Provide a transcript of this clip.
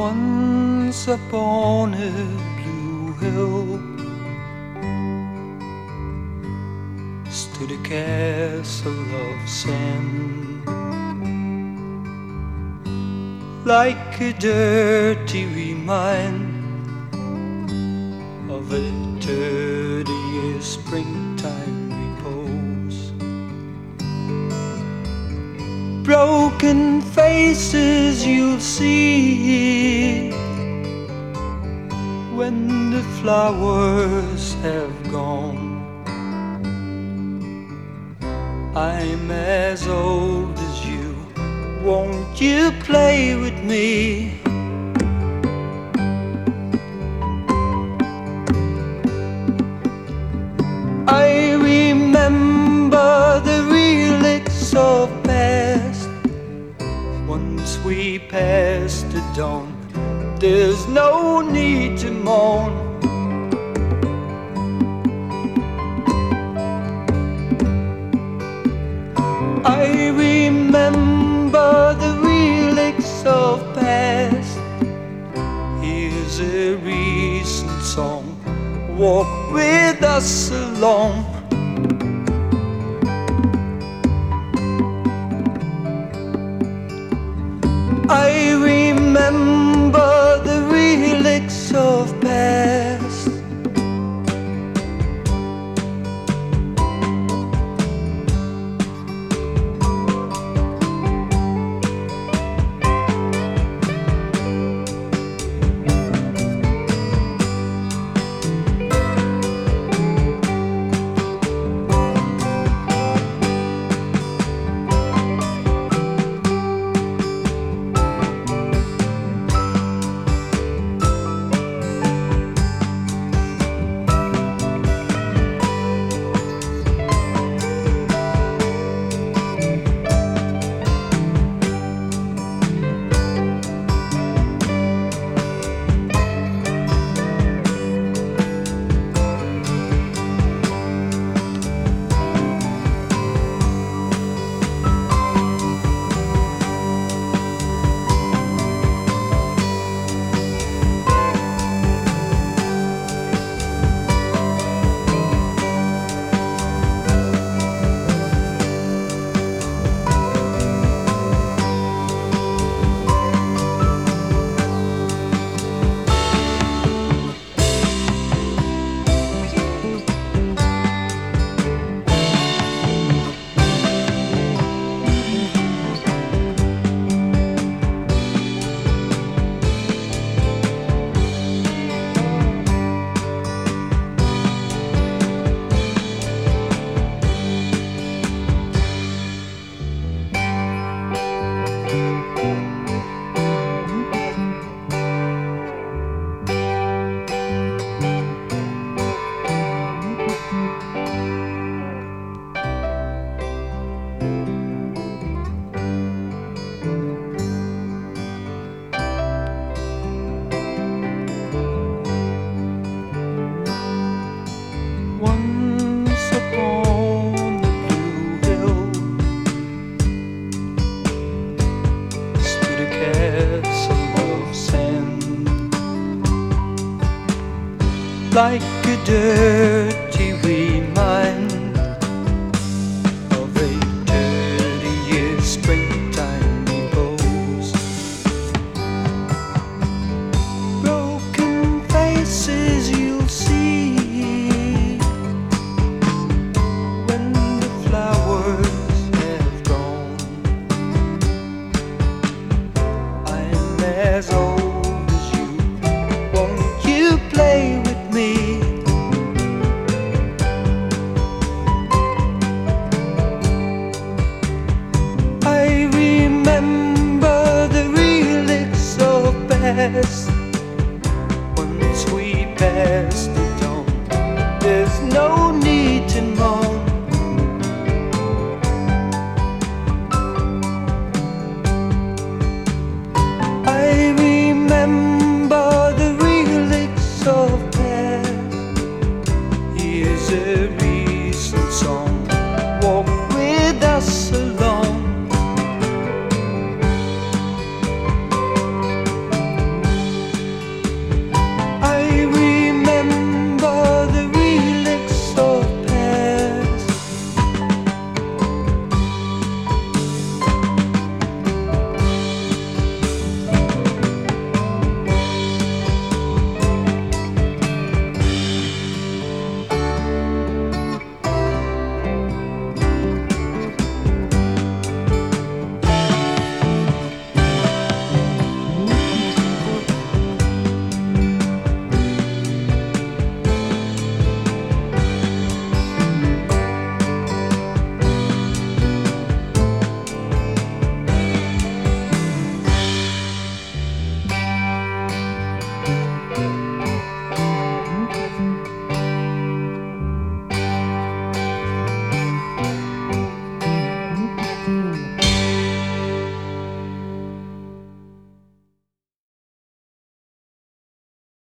Once upon a blue hill stood a castle of sand, like a dirty remind of a 30-year springtime repose. Broken faces you'll see when the flowers have gone. I'm as old as you, won't you play with me? I remember the relics of past. Once we passed the dawn, there's no need to mourn. I remember the relics of past. Here's a recent song, walk with us along. I remember the relics of past. Once upon the blue hill stood a castle of sand, like a dirty remind of a 30-year springtime repose. Broken faces you'll see as old as you, won't you play with me? I remember the relics of past. Once we passed the dawn, there's no need